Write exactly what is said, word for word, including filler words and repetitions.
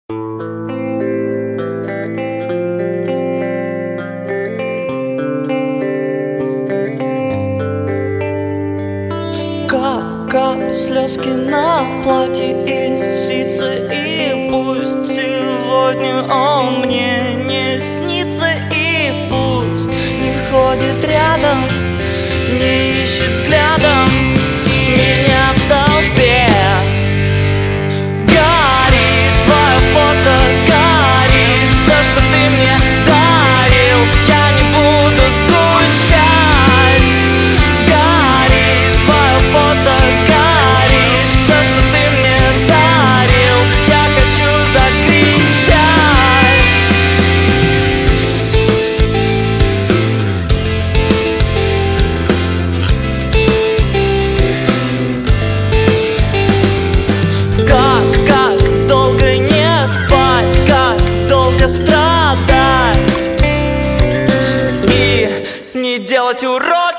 Кап-кап слезки на платье из ситца, и пусть сегодня он мне не снится, и пусть не ходит рядом, не ищет взглядом меня в толпе. Горит твое фото, горит все, что ты мне дарил, я не буду скучать. Горит твое фото, горит все, что ты мне дарил, я хочу закричать. Как, как долго не спать, как долго страдать и не делать урок.